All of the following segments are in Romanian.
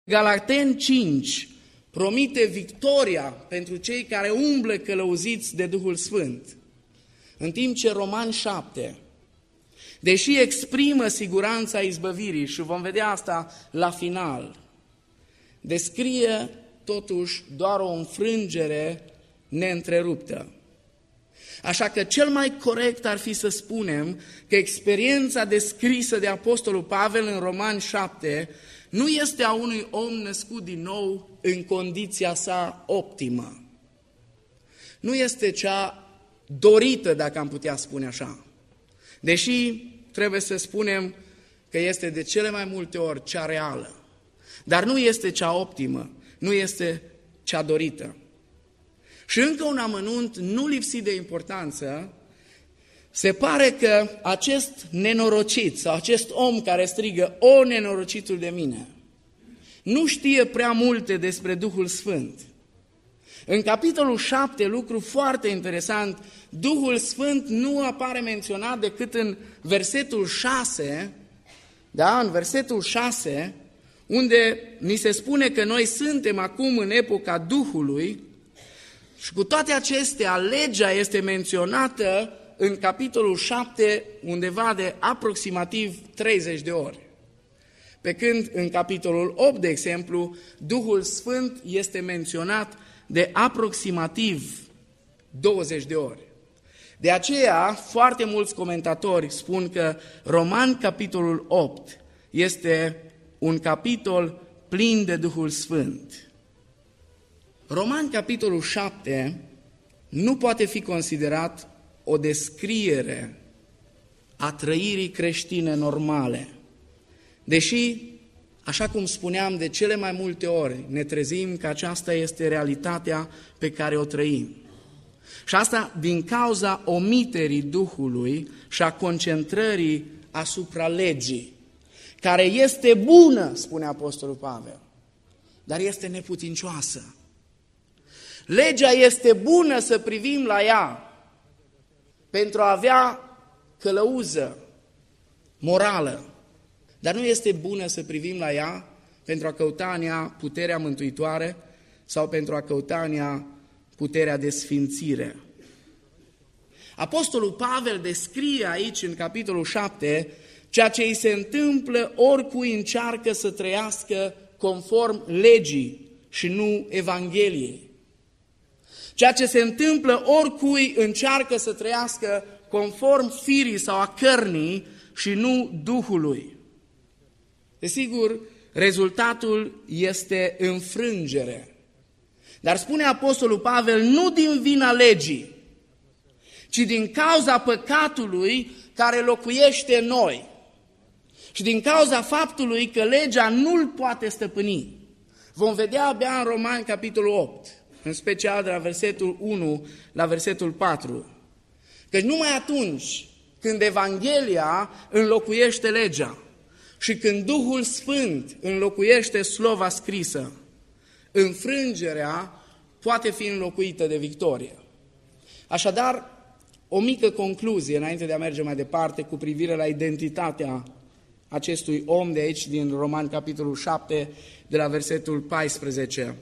Galateni 5 promite victoria pentru cei care umblă călăuziți de Duhul Sfânt, în timp ce Romani 7, deși exprimă siguranța izbăvirii, și vom vedea asta la final, descrie totuși doar o înfrângere neîntreruptă. Așa că cel mai corect ar fi să spunem că experiența descrisă de Apostolul Pavel în Romani 7 nu este a unui om născut din nou în condiția sa optimă. Nu este cea dorită, dacă am putea spune așa. Deși trebuie să spunem că este de cele mai multe ori cea reală. Dar nu este cea optimă, nu este cea dorită. Și încă un amănunt nu lipsit de importanță, se pare că acest nenorocit sau acest om care strigă, o, nenorocitul de mine, nu știe prea multe despre Duhul Sfânt. În capitolul 7, lucru foarte interesant, Duhul Sfânt nu apare menționat decât în versetul 6, da, în versetul 6, unde ni se spune că noi suntem acum în epoca Duhului. Și cu toate acestea, legea este menționată în capitolul 7 undeva de aproximativ 30 de ori. Pe când în capitolul 8, de exemplu, Duhul Sfânt este menționat de aproximativ 20 de ori. De aceea, foarte mulți comentatori spun că Romani, capitolul 8, este un capitol plin de Duhul Sfânt. Romani, capitolul 7, nu poate fi considerat o descriere a trăirii creștine normale. Deși, așa cum spuneam, de cele mai multe ori ne trezim că aceasta este realitatea pe care o trăim. Și asta din cauza omiterii Duhului și a concentrării asupra legii, care este bună, spune Apostolul Pavel, dar este neputincioasă. Legea este bună să privim la ea pentru a avea călăuză morală, dar nu este bună să privim la ea pentru a căuta în ea puterea mântuitoare sau pentru a căuta în ea puterea de sfințire. Apostolul Pavel descrie aici în capitolul 7 ceea ce îi se întâmplă oricui încearcă să trăiască conform legii și nu Evangheliei. Ceea ce se întâmplă oricui încearcă să trăiască conform firii sau a cărnii și nu Duhului. Desigur, rezultatul este înfrângere. Dar spune Apostolul Pavel, nu din vina legii, ci din cauza păcatului care locuiește în noi. Și din cauza faptului că legea nu-l poate stăpâni. Vom vedea abia în Romani, capitolul 8, în special de la versetul 1 la versetul 4, că numai atunci când Evanghelia înlocuiește legea și când Duhul Sfânt înlocuiește slova scrisă, înfrângerea poate fi înlocuită de victorie. Așadar, o mică concluzie înainte de a merge mai departe cu privire la identitatea acestui om de aici din Romani, capitolul 7, de la versetul 14.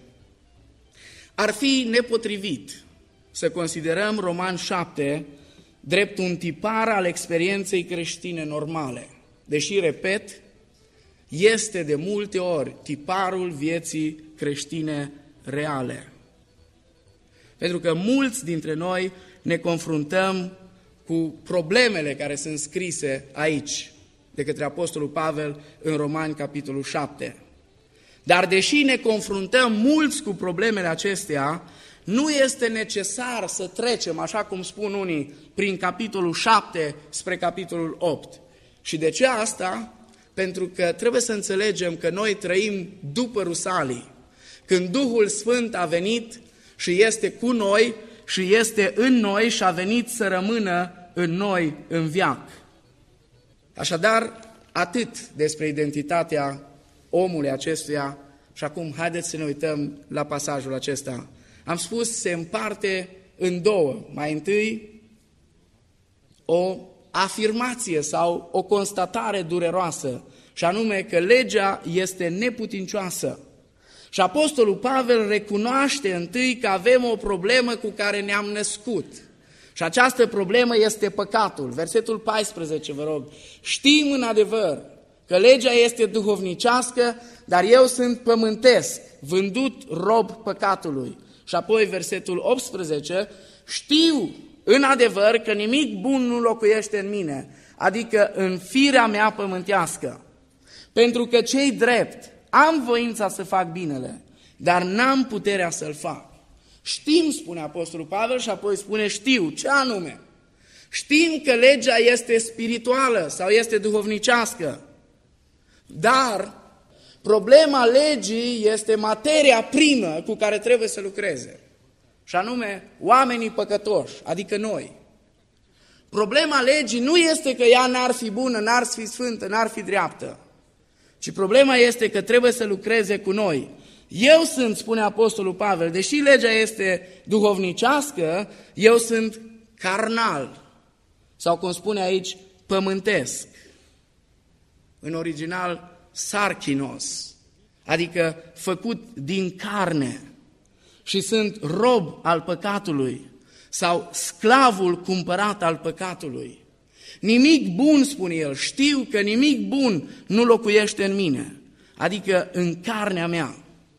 Ar fi nepotrivit să considerăm Romani 7 drept un tipar al experienței creștine normale, deși, repet, este de multe ori tiparul vieții creștine reale. Pentru că mulți dintre noi ne confruntăm cu problemele care sunt scrise aici de către Apostolul Pavel în Romani, capitolul 7. Dar deși ne confruntăm mulți cu problemele acestea, nu este necesar să trecem, așa cum spun unii, prin capitolul 7 spre capitolul 8. Și de ce asta? Pentru că trebuie să înțelegem că noi trăim după Rusalii, când Duhul Sfânt a venit și este cu noi și este în noi și a venit să rămână în noi în veac. Așadar, atât despre identitatea omului acestuia și acum haideți să ne uităm la pasajul acesta. Am spus, se împarte în două. Mai întâi, o afirmație sau o constatare dureroasă, și anume că legea este neputincioasă. Și apostolul Pavel recunoaște întâi că avem o problemă cu care ne-am născut. Și această problemă este păcatul. Versetul 14, vă rog. Știm în adevăr că legea este duhovnicească, dar eu sunt pământesc, vândut rob păcatului. Și apoi versetul 18, știu în adevăr că nimic bun nu locuiește în mine, adică în firea mea pământească. Pentru că cei drept, am voința să fac binele, dar n-am puterea să-l fac. Știm, spune apostolul Pavel, și apoi spune știu. Ce anume? Știm că legea este spirituală sau este duhovnicească, dar problema legii este materia primă cu care trebuie să lucreze, și anume oamenii păcătoși, adică noi. Problema legii nu este că ea n-ar fi bună, n-ar fi sfântă, n-ar fi dreaptă, ci problema este că trebuie să lucreze cu noi. Eu sunt, spune apostolul Pavel, deși legea este duhovnicească, eu sunt carnal, sau cum spune aici, pământesc. În original, sarchinos, adică făcut din carne, și sunt rob al păcatului sau sclavul cumpărat al păcatului. Nimic bun, spune el, știu că nimic bun nu locuiește în mine, adică în carnea mea.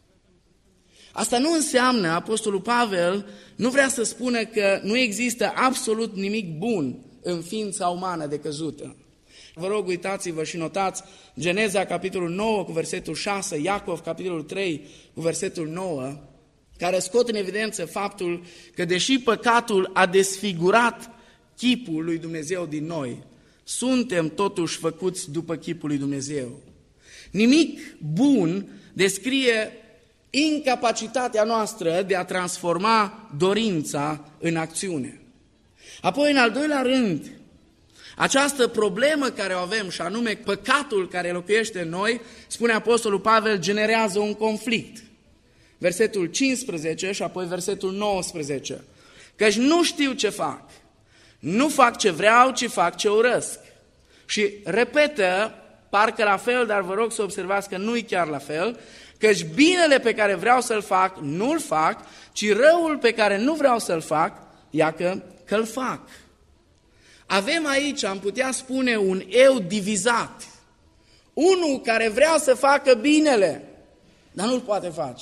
Asta nu înseamnă, apostolul Pavel nu vrea să spună că nu există absolut nimic bun în ființa umană decăzută. Vă rog, uitați-vă și notați Geneza, capitolul 9, cu versetul 6, Iacov, capitolul 3, cu versetul 9, care scot în evidență faptul că deși păcatul a desfigurat chipul lui Dumnezeu din noi, suntem totuși făcuți după chipul lui Dumnezeu. Nimic bun descrie incapacitatea noastră de a transforma dorința în acțiune. Apoi, în al doilea rând, această problemă care o avem, și anume păcatul care locuiește în noi, spune apostolul Pavel, generează un conflict. Versetul 15 și apoi versetul 19. Căci nu știu ce fac. Nu fac ce vreau, ci fac ce urăsc. Și repetă, parcă la fel, dar vă rog să observați că nu-i chiar la fel, căci binele pe care vreau să-l fac, nu-l fac, ci răul pe care nu vreau să-l fac, iacă că-l fac. Avem aici, am putea spune, un eu divizat. Unul care vrea să facă binele, dar nu-l poate face.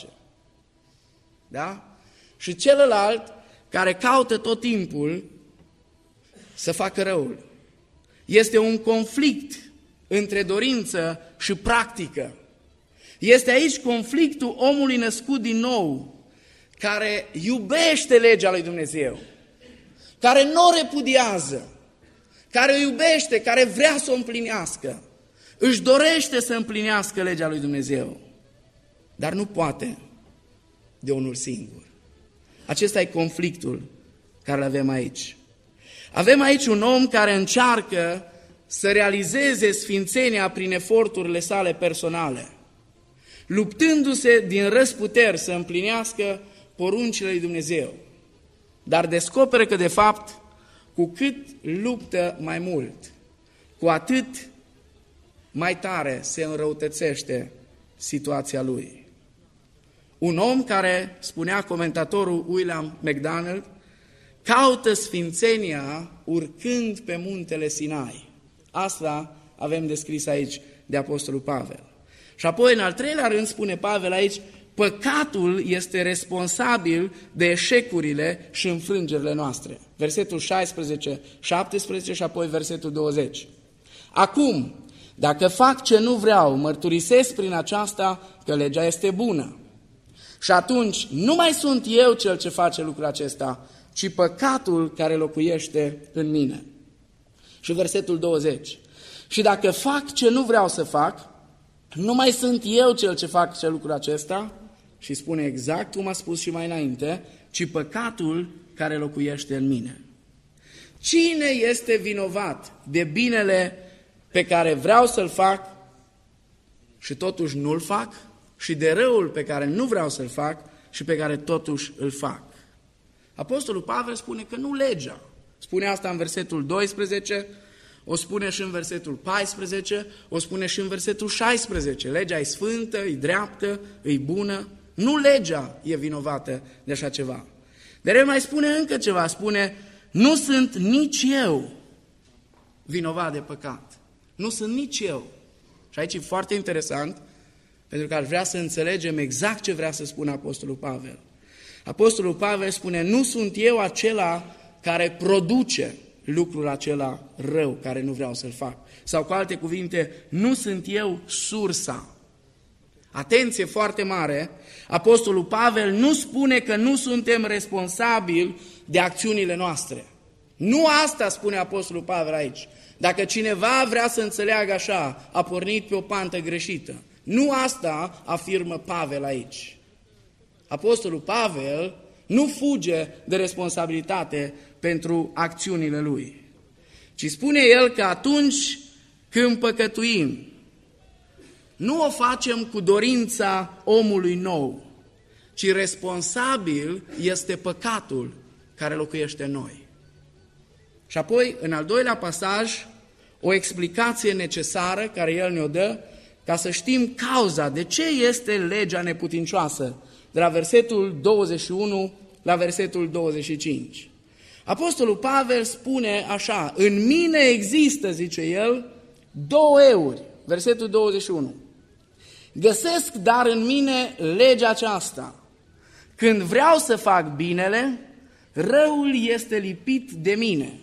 Da? Și celălalt care caută tot timpul să facă răul. Este un conflict între dorință și practică. Este aici conflictul omului născut din nou, care iubește legea lui Dumnezeu, care nu o repudiază, care o iubește, care vrea să o împlinească, își dorește să împlinească legea lui Dumnezeu, dar nu poate de unul singur. Acesta e conflictul care îl avem aici. Avem aici un om care încearcă să realizeze sfințenia prin eforturile sale personale, luptându-se din răzputeri să împlinească poruncile lui Dumnezeu. Dar descoperă că, de fapt, cu cât luptă mai mult, cu atât mai tare se înrăutățește situația lui. Un om care, spunea comentatorul William MacDonald, caută sfințenia urcând pe muntele Sinai. Asta avem descris aici de apostolul Pavel. Și apoi, în al treilea rând, spune Pavel aici, păcatul este responsabil de eșecurile și înfrângerile noastre. Versetul 16, 17 și apoi versetul 20. Acum, dacă fac ce nu vreau, mărturisesc prin aceasta că legea este bună. Și atunci nu mai sunt eu cel ce face lucrul acesta, ci păcatul care locuiește în mine. Și versetul 20. Și dacă fac ce nu vreau să fac, nu mai sunt eu cel ce fac lucrul acesta, și spune exact cum a spus și mai înainte, ci păcatul care locuiește în mine. Cine este vinovat de binele pe care vreau să-l fac și totuși nu-l fac, și de răul pe care nu vreau să-l fac și pe care totuși îl fac? Apostolul Pavel spune că nu legea. Spune asta în versetul 12, o spune și în versetul 14, o spune și în versetul 16. Legea e sfântă, e dreaptă, e bună, Nu legea e vinovată de așa ceva. Dar el mai spune încă ceva, spune, nu sunt nici eu vinovat de păcat. Nu sunt nici eu. Și aici e foarte interesant, pentru că aș vrea să înțelegem exact ce vrea să spună Apostolul Pavel. Apostolul Pavel spune, nu sunt eu acela care produce lucrul acela rău care nu vreau să-l fac. Sau cu alte cuvinte, nu sunt eu sursa. Atenție foarte mare, Apostolul Pavel nu spune că nu suntem responsabili de acțiunile noastre. Nu asta spune Apostolul Pavel aici. Dacă cineva vrea să înțeleagă așa, a pornit pe o pantă greșită. Nu asta afirmă Pavel aici. Apostolul Pavel nu fuge de responsabilitate pentru acțiunile lui, ci spune el că atunci când păcătuim, nu o facem cu dorința omului nou, ci responsabil este păcatul care locuiește în noi. Și apoi, în al doilea pasaj, o explicație necesară care el ne-o dă, ca să știm cauza, de ce este legea neputincioasă, de la versetul 21 la versetul 25. Apostolul Pavel spune așa, în mine există, zice el, 2 euri, versetul 21. Găsesc dar în mine legea aceasta. Când vreau să fac binele, răul este lipit de mine.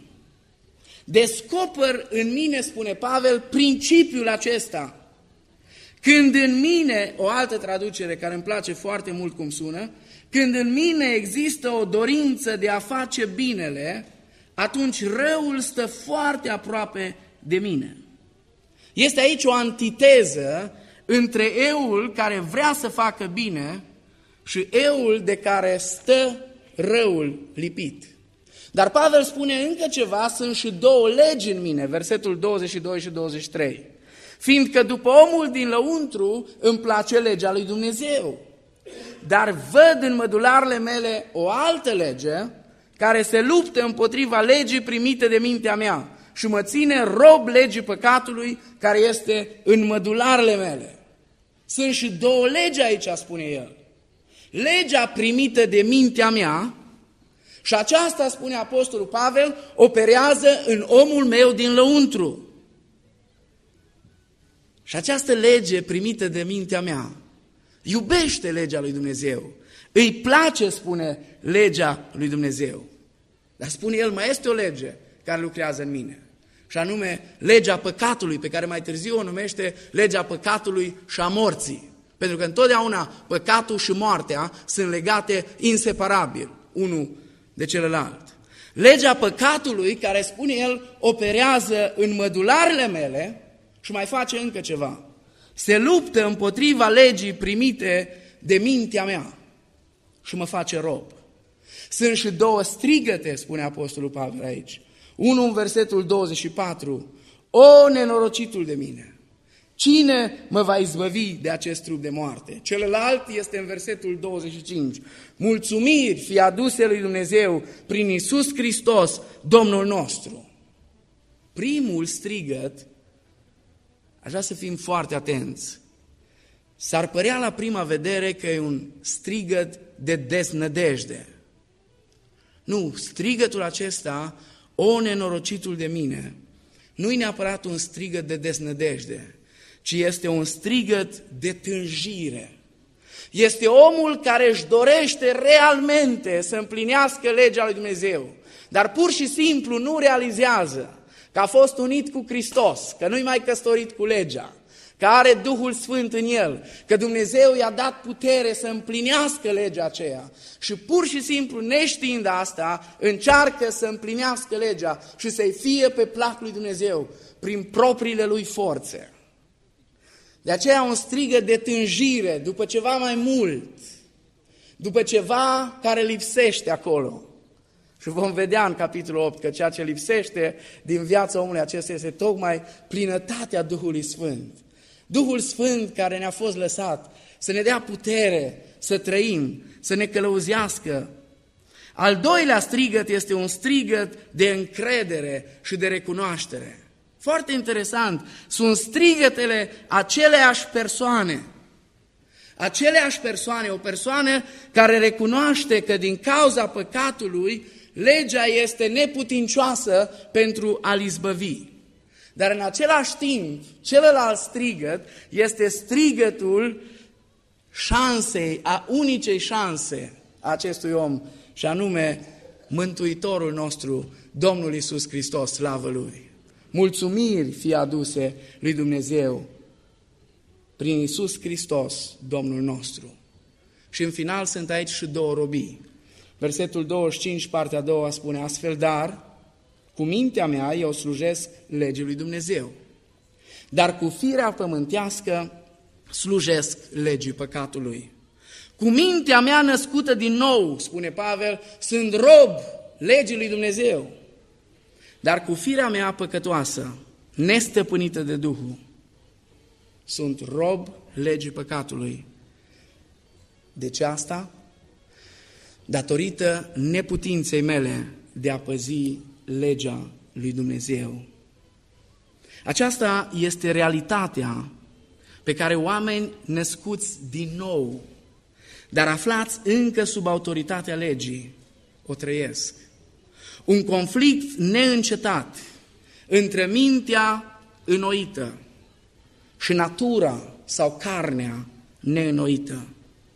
Descoper în mine, spune Pavel, principiul acesta. Când în mine, o altă traducere care îmi place foarte mult cum sună, când în mine există o dorință de a face binele, atunci răul stă foarte aproape de mine. Este aici o antiteză între eul care vrea să facă bine și eul de care stă răul lipit. Dar Pavel spune încă ceva, sunt și 2 legi în mine, versetul 22 și 23. Fiindcă după omul din lăuntru îmi place legea lui Dumnezeu, dar văd în mădularele mele o altă lege care se luptă împotriva legii primite de mintea mea și mă ține rob legii păcatului care este în mădularele mele. Sunt și 2 legi aici, spune el. Legea primită de mintea mea și aceasta, spune Apostolul Pavel, operează în omul meu din lăuntru. Și această lege primită de mintea mea iubește legea lui Dumnezeu. Îi place, spune, legea lui Dumnezeu. Dar spune el, mai este o lege care lucrează în mine. Și anume legea păcatului, pe care mai târziu o numește legea păcatului și a morții. Pentru că întotdeauna păcatul și moartea sunt legate inseparabil, unul de celălalt. Legea păcatului, care spune el, operează în mădularele mele și mai face încă ceva. Se luptă împotriva legii primite de mintea mea și mă face rob. Sunt și 2 strigăte, spune Apostolul Pavel aici. Unul în versetul 24. O, nenorocitul de mine! Cine mă va izbăvi de acest trup de moarte? Celălalt este în versetul 25. Mulțumiri fie aduse lui Dumnezeu prin Iisus Hristos, Domnul nostru. Primul strigăt, aș vrea să fim foarte atenți. S-ar părea la prima vedere că e un strigăt de deznădejde. Nu, strigătul acesta, o, nenorocitul de mine, nu e neapărat un strigăt de deznădejde, ci este un strigăt de tânjire. Este omul care își dorește realmente să împlinească legea lui Dumnezeu, dar pur și simplu nu realizează că a fost unit cu Hristos, că nu-i mai căsătorit cu legea, că are Duhul Sfânt în el, că Dumnezeu i-a dat putere să împlinească legea aceea și pur și simplu, neștiind asta, încearcă să împlinească legea și să-i fie pe plac lui Dumnezeu prin propriile lui forțe. De aceea un strigă de tânjire după ceva mai mult, după ceva care lipsește acolo. Și vom vedea în capitolul 8 că ceea ce lipsește din viața omului acesta este tocmai plinătatea Duhului Sfânt. Duhul Sfânt care ne-a fost lăsat să ne dea putere să trăim, să ne călăuzească. Al doilea strigăt este un strigăt de încredere și de recunoaștere. Foarte interesant, sunt strigătele aceleași persoane. Aceleași persoane, o persoană care recunoaște că din cauza păcatului, legea este neputincioasă pentru a-l izbăvi. Dar în același timp, celălalt strigăt este strigătul șansei, a unicei șanse a acestui om, și anume Mântuitorul nostru, Domnul Iisus Hristos, slavă Lui. Mulțumiri fie aduse lui Dumnezeu prin Iisus Hristos, Domnul nostru. Și în final sunt aici și două robii. Versetul 25, partea a doua, spune: astfel, dar cu mintea mea eu slujesc legii lui Dumnezeu, dar cu firea pământească slujesc legii păcatului. Cu mintea mea născută din nou, spune Pavel, sunt rob legii lui Dumnezeu, dar cu firea mea păcătoasă, nestăpânită de Duhul, sunt rob legii păcatului. De ce asta? Datorită neputinței mele de a păzi legea lui Dumnezeu. Aceasta este realitatea pe care oameni născuți din nou, dar aflați încă sub autoritatea legii, o trăiesc. Un conflict neîncetat între mintea înnoită și natura sau carnea neînnoită.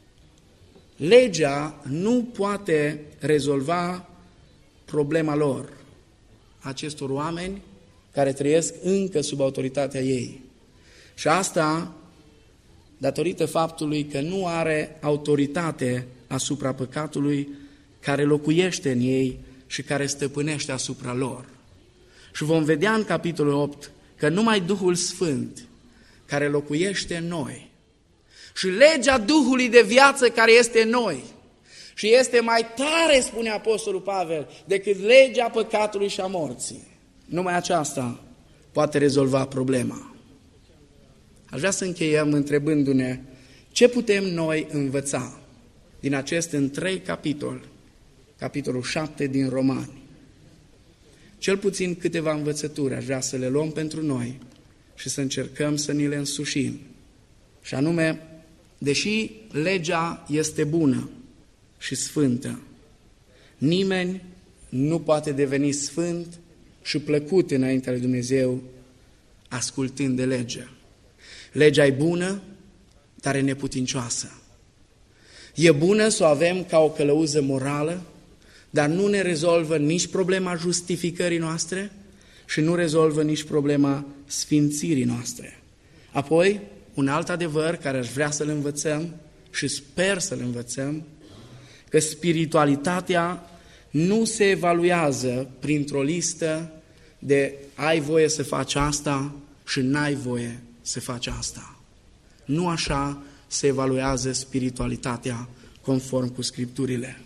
Legea nu poate rezolva problema lor, acestor oameni care trăiesc încă sub autoritatea ei. Și asta datorită faptului că nu are autoritate asupra păcatului care locuiește în ei și care stăpânește asupra lor. Și vom vedea în capitolul 8 că numai Duhul Sfânt care locuiește în noi și legea Duhului de viață care este în noi și este mai tare, spune Apostolul Pavel, decât legea păcatului și a morții. Numai aceasta poate rezolva problema. Aș vrea să încheiem întrebându-ne ce putem noi învăța din acest întreg capitol, capitolul 7 din Romani. Cel puțin câteva învățături aș vrea să le luăm pentru noi și să încercăm să ni le însușim. Și anume, deși legea este bună și sfântă, nimeni nu poate deveni sfânt și plăcut înaintea lui Dumnezeu ascultând de lege. Legea e bună, dar e neputincioasă. E bună să o avem ca o călăuză morală, dar nu ne rezolvă nici problema justificării noastre și nu rezolvă nici problema sfințirii noastre. Apoi, un alt adevăr care aș vrea să-l învățăm și sper să-l învățăm, că spiritualitatea nu se evaluează printr-o listă de ai voie să faci asta și n-ai voie să faci asta. Nu așa se evaluează spiritualitatea conform cu Scripturile.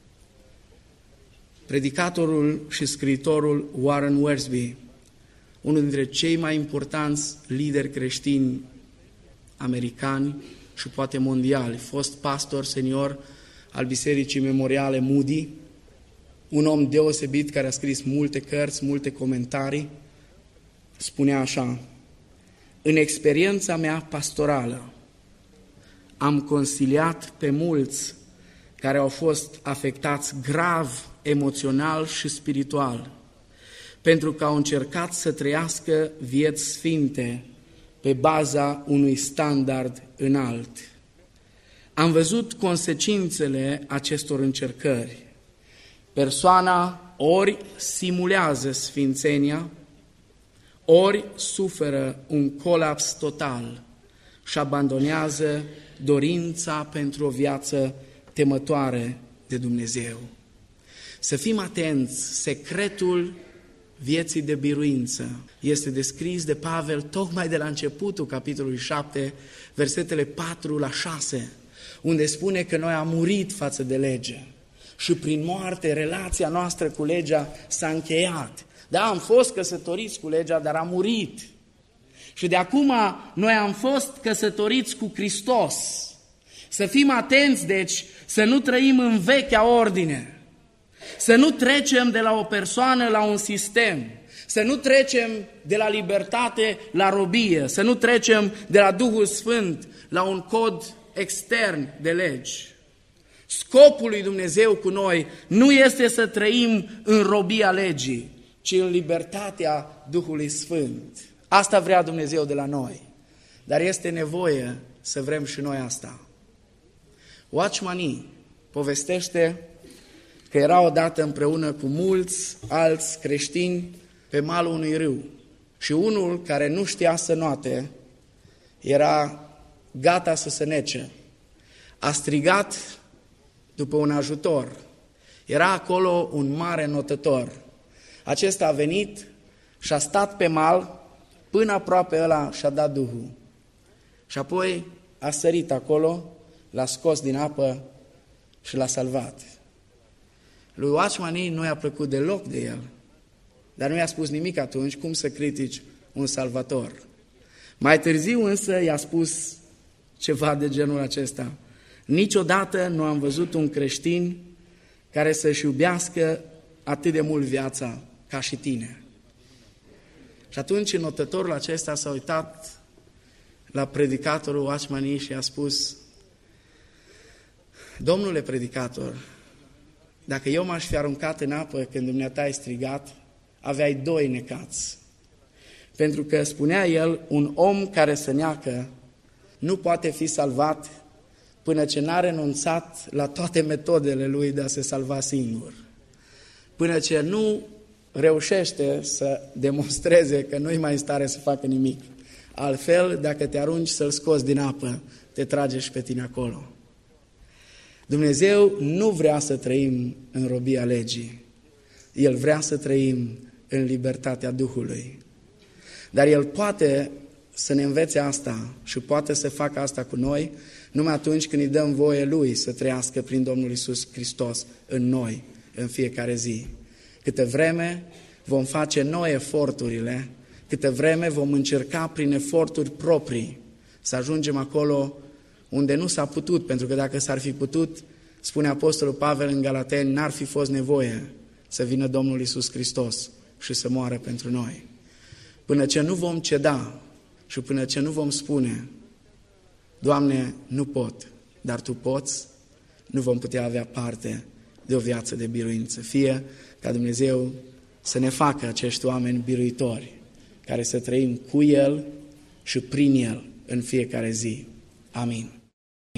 Predicatorul și scriitorul Warren Wiersbe, unul dintre cei mai importanți lideri creștini americani și poate mondiali, fost pastor senior al Bisericii Memoriale Moody, un om deosebit care a scris multe cărți, multe comentarii, spunea așa: în experiența mea pastorală am consiliat pe mulți care au fost afectați grav emoțional și spiritual, pentru că au încercat să trăiască vieți sfinte pe baza unui standard înalt. Am văzut consecințele acestor încercări. Persoana ori simulează sfințenia, ori suferă un colaps total și abandonează dorința pentru o viață temătoare de Dumnezeu. Să fim atenți, secretul vieții de biruință este descris de Pavel tocmai de la începutul capitolului 7, versetele 4 la 6, unde spune că noi am murit față de lege și prin moarte relația noastră cu legea s-a încheiat. Da, am fost căsătoriți cu legea, dar am murit. Și de acum noi am fost căsătoriți cu Hristos. Să fim atenți, deci, să nu trăim în vechea ordine, să nu trecem de la o persoană la un sistem, să nu trecem de la libertate la robie, să nu trecem de la Duhul Sfânt la un cod externi de legi. Scopul lui Dumnezeu cu noi nu este să trăim în robia legii, ci în libertatea Duhului Sfânt. Asta vrea Dumnezeu de la noi. Dar este nevoie să vrem și noi asta. Watchman Nee povestește că era odată împreună cu mulți alți creștini pe malul unui râu. Și unul care nu știa să noate era gata să se nece. A strigat după un ajutor. Era acolo un mare notător. Acesta a venit și a stat pe mal până aproape ăla și-a dat Duhul. Și apoi a sărit acolo, l-a scos din apă și l-a salvat. Lui Watchman Nee nu i-a plăcut deloc de el, dar nu i-a spus nimic atunci, cum să critici un salvator. Mai târziu însă i-a spus ceva de genul acesta. Niciodată nu am văzut un creștin care să-și iubească atât de mult viața ca și tine. Și atunci notătorul acesta s-a uitat la predicatorul Watchman Nee și a spus: Domnule predicator, dacă eu m-aș fi aruncat în apă când dumneata ai strigat, aveai 2 necați. Pentru că, spunea el, un om care se neacă nu poate fi salvat până ce n-a renunțat la toate metodele lui de a se salva singur. Până ce nu reușește să demonstreze că nu-i mai în stare să facă nimic. Altfel, dacă te arunci să-l scoți din apă, te trage și pe tine acolo. Dumnezeu nu vrea să trăim în robia legii. El vrea să trăim în libertatea Duhului. Dar El poate să ne învețe asta și poate să facă asta cu noi numai atunci când îi dăm voie Lui să trăiască prin Domnul Iisus Hristos în noi, în fiecare zi. Câte vreme vom face noi eforturile, câte vreme vom încerca prin eforturi proprii să ajungem acolo unde nu s-a putut, pentru că dacă s-ar fi putut, spune Apostolul Pavel în Galateni, n-ar fi fost nevoie să vină Domnul Iisus Hristos și să moară pentru noi. Până ce nu vom ceda și până ce nu vom spune, Doamne, nu pot, dar Tu poți, nu vom putea avea parte de o viață de biruință. Fie ca Dumnezeu să ne facă acești oameni biruitori, care să trăim cu El și prin El în fiecare zi. Amin.